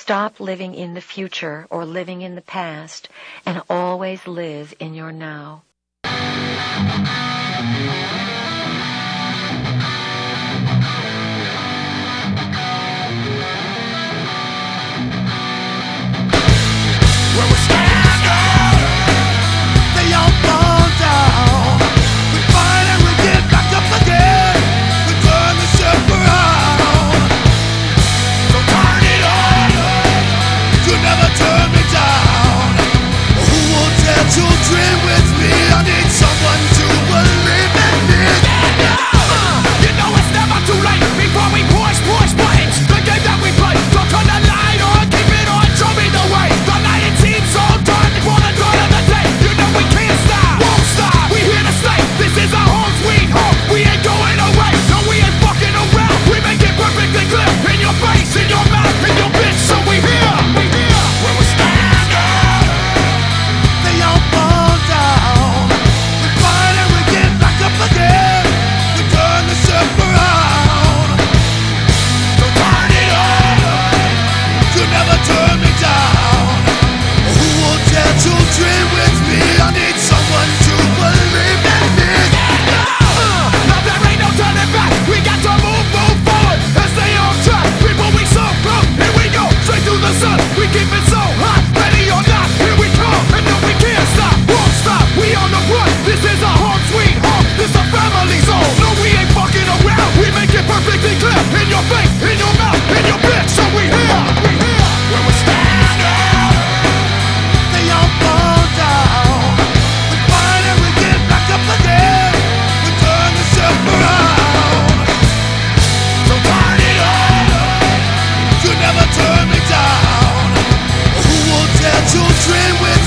stop living in the future or living in the past and always live in your now. Where we stand up, they all fall down. We fight and we get back up again. We turn the ship around. So turn it on, you never turn me down. Who will dare to dream with me? I need someone to believe in me. Stand up! You know it's never too late before we push buttons. The game that we play, don't turn the light on, keep it on, show me the way. The night it seems so dark before the dawn of the day. You know we can't stop, won't stop, we here to stay. This is our home sweet home, we ain't going away. No, we ain't fucking around, we make it perfectly clear. In your face, in your mouth, in your bitch, so we here. Where we stand up, they all fall down. We fight and we get back up again. We turn the ship around. So turn it on, you never turn me down. Who will dare to dream with me? I need someone to believe in me. Now there ain't no turning back. We got to move forward and stay on track. People, we so close, here we go, straight to the sun. We keep it so hot, ready or not, here we come. And no, we can't stop, won't stop. We on the run. This is our home sweet home. This a family zone. No, we ain't fucking around. We make it perfectly clear. In your face, in your mouth, in your bitch. So we here. Where we stand up, they all fall down. We fight and we get back up again. We turn the ship around. So turn it on, you never turn me down. Who will dare to dream with